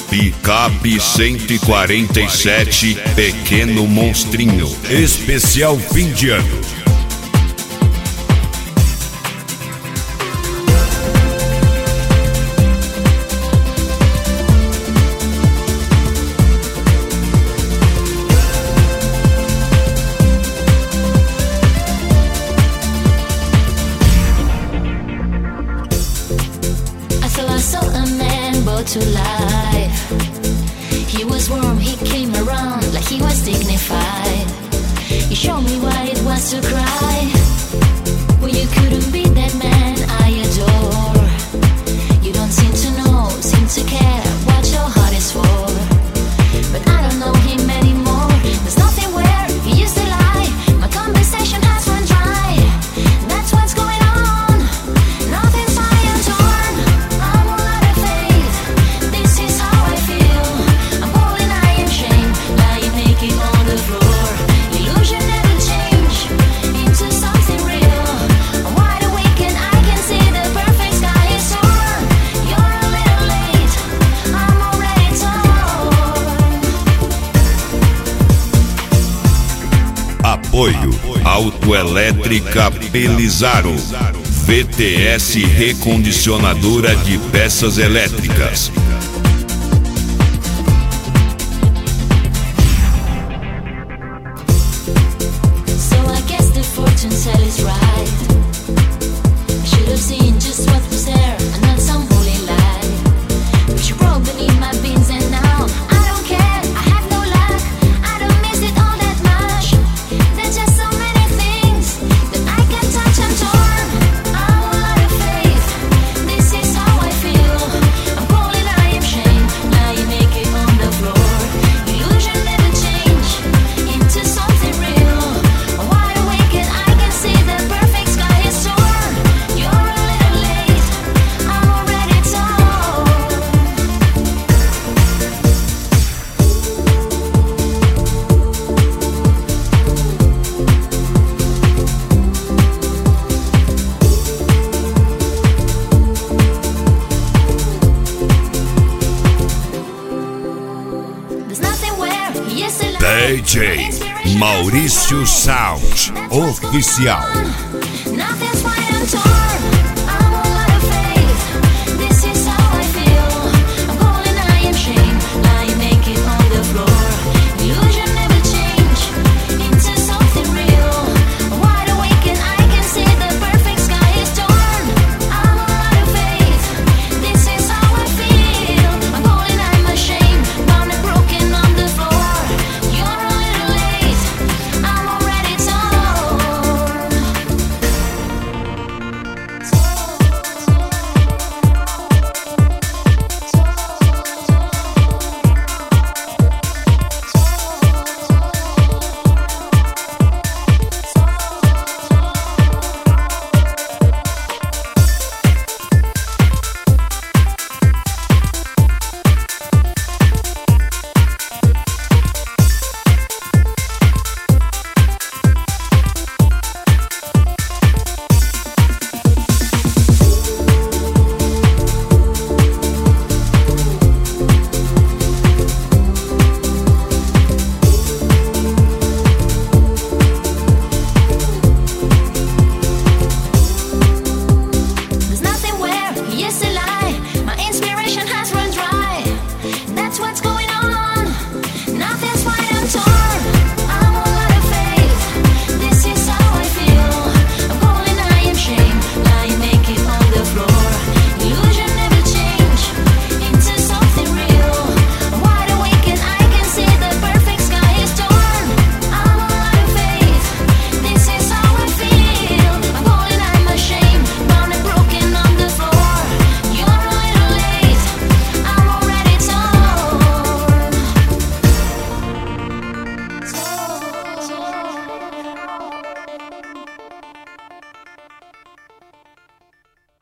Picape 147, Pequeno Monstrinho. Especial fim de ano. To life, he was warm, he came around like he was dignified. He showed me what it was to cry. Well, you couldn't be that man I adore. You don't seem to know, seem to care what your heart is for. But I don't know him anymore. There's nothing where he used to lie. My conversation has run dry. That's what's going on. Nothing's fine and torn. I'm all out of faith. This is how I feel. I'm falling, I am shamed, lying naked on the floor. Illusion never change into something real. I'm wide awake and I can see the perfect sky is torn. You're a little late, I'm already torn. Apoio Autoelétrica Pelizaro, VTS recondicionadora de peças elétricas. So I guess the fortune teller is right. I should have seen just what was there and not some holy lie. But you broke beneath my beans and now I don't care, I have no luck. I don't miss it all that much. There's just so many things that I can touch. I'm torn, I'm all out of faith. This is how I feel. I'm falling, I am shamed, lying naked on the floor. Illusion never change into something real. I'm wide awake and I can see the perfect sky is torn. You're a little late, I'm already torn. There's nothing where he used to lie. DJ Maurício Sound Oficial. Nothing's fine.